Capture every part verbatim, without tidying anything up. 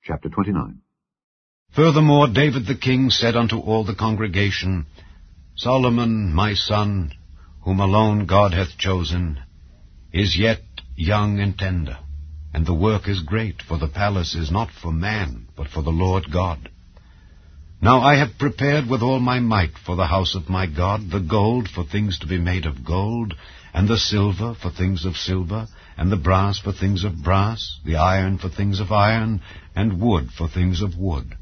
Chapter twenty-nine. Furthermore David the king said unto all the congregation, Solomon my son, whom alone God hath chosen, is yet young and tender, and the work is great, for the palace is not for man, but for the Lord God. Now I have prepared with all my might for the house of my God the gold for things to be made of gold, and the silver for things of silver, and the brass for things of brass, the iron for things of iron, and wood for things of wood.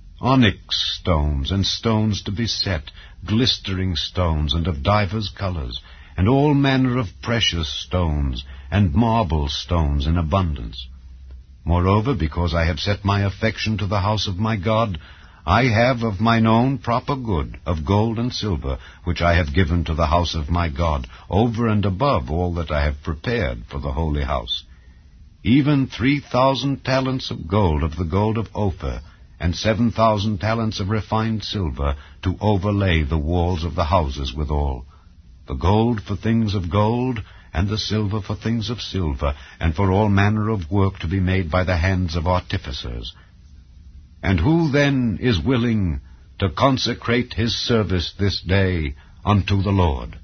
Onyx stones, and stones to be set, glistering stones, and of divers colours, and all manner of precious stones, and marble stones in abundance. Moreover, because I have set my affection to the house of my God, I have of mine own proper good, of gold and silver, which I have given to the house of my God, over and above all that I have prepared for the holy house. Even three thousand talents of gold of the gold of Ophir, and seven thousand talents of refined silver, to overlay the walls of the houses withal. The gold for things of gold, and the silver for things of silver, and for all manner of work to be made by the hands of artificers. And who then is willing to consecrate his service this day unto the Lord?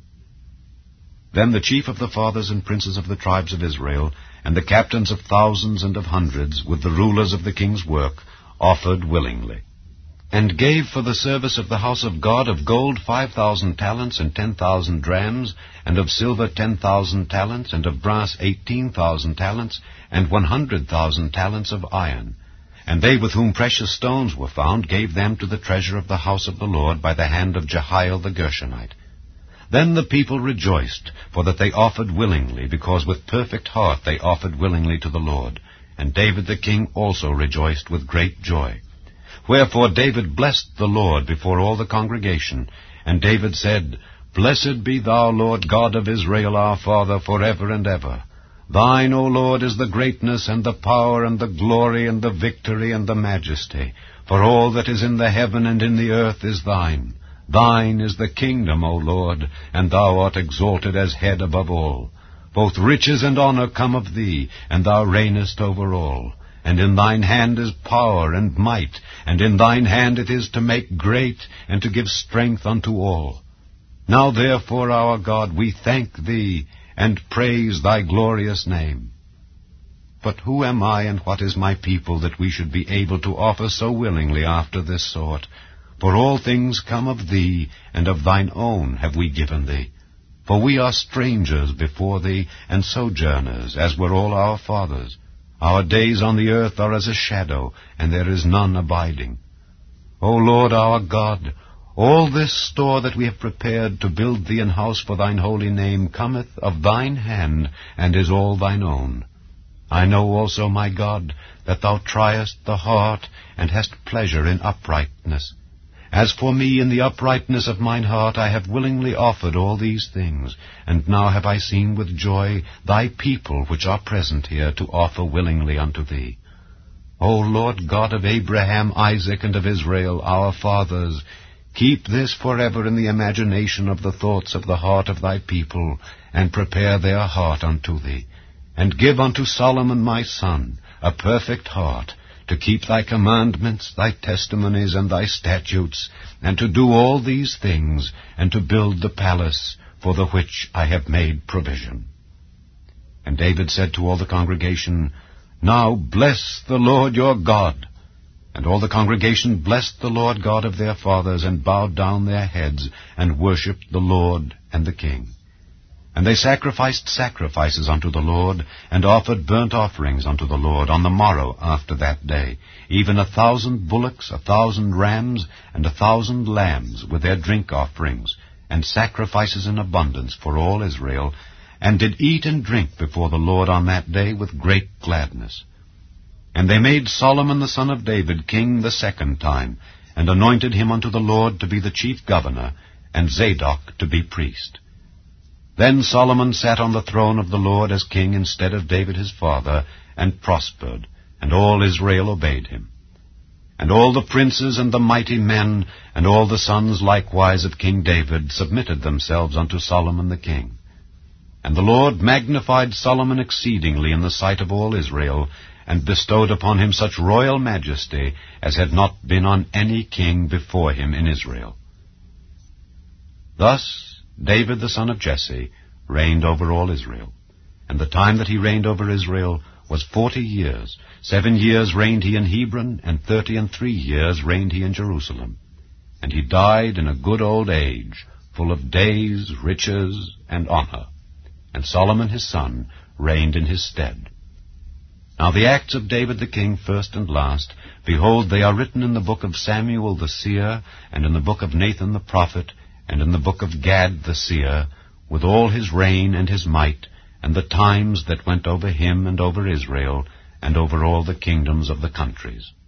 Then the chief of the fathers and princes of the tribes of Israel, and the captains of thousands and of hundreds, with the rulers of the king's work, offered willingly, and gave for the service of the house of God of gold five thousand talents and ten thousand drams, and of silver ten thousand talents, and of brass eighteen thousand talents, and one hundred thousand talents of iron. And they with whom precious stones were found gave them to the treasure of the house of the Lord by the hand of Jehiel the Gershonite. Then the people rejoiced, for that they offered willingly, because with perfect heart they offered willingly to the Lord. And David the king also rejoiced with great joy. Wherefore David blessed the Lord before all the congregation. And David said, Blessed be thou, Lord God of Israel our Father, forever and ever. Thine, O Lord, is the greatness, and the power, and the glory, and the victory, and the majesty. For all that is in the heaven and in the earth is thine. Thine is the kingdom, O Lord, and thou art exalted as head above all. Both riches and honour come of thee, and thou reignest over all. And in thine hand is power and might, and in thine hand it is to make great, and to give strength unto all. Now therefore, our God, we thank thee, and praise thy glorious name. But who am I, and what is my people, that we should be able to offer so willingly after this sort? For all things come of thee, and of thine own have we given thee. For we are strangers before thee, and sojourners, as were all our fathers. Our days on the earth are as a shadow, and there is none abiding. O Lord our God, all this store that we have prepared to build thee an house for thine holy name cometh of thine hand, and is all thine own. I know also, my God, that thou triest the heart, and hast pleasure in uprightness. As for me, in the uprightness of mine heart I have willingly offered all these things, and now have I seen with joy thy people which are present here to offer willingly unto thee. O Lord God of Abraham, Isaac, and of Israel, our fathers, keep this forever in the imagination of the thoughts of the heart of thy people, and prepare their heart unto thee. And give unto Solomon my son a perfect heart, to keep thy commandments, thy testimonies, and thy statutes, and to do all these things, and to build the palace for the which I have made provision. And David said to all the congregation, Now bless the Lord your God. And all the congregation blessed the Lord God of their fathers, and bowed down their heads, and worshipped the Lord and the king. And they sacrificed sacrifices unto the Lord, and offered burnt offerings unto the Lord on the morrow after that day, even a thousand bullocks, a thousand rams, and a thousand lambs, with their drink offerings, and sacrifices in abundance for all Israel, and did eat and drink before the Lord on that day with great gladness. And they made Solomon the son of David king the second time, and anointed him unto the Lord to be the chief governor, and Zadok to be priest. Then Solomon sat on the throne of the Lord as king instead of David his father, and prospered, and all Israel obeyed him. And all the princes and the mighty men, and all the sons likewise of King David, submitted themselves unto Solomon the king. And the Lord magnified Solomon exceedingly in the sight of all Israel, and bestowed upon him such royal majesty as had not been on any king before him in Israel. Thus David the son of Jesse reigned over all Israel. And the time that he reigned over Israel was forty years. Seven years reigned he in Hebron, and thirty and three years reigned he in Jerusalem. And he died in a good old age, full of days, riches, and honor. And Solomon his son reigned in his stead. Now the acts of David the king, first and last, behold, they are written in the book of Samuel the seer, and in the book of Nathan the prophet, and in the book of Gad the seer, with all his reign and his might, and the times that went over him and over Israel, and over all the kingdoms of the countries.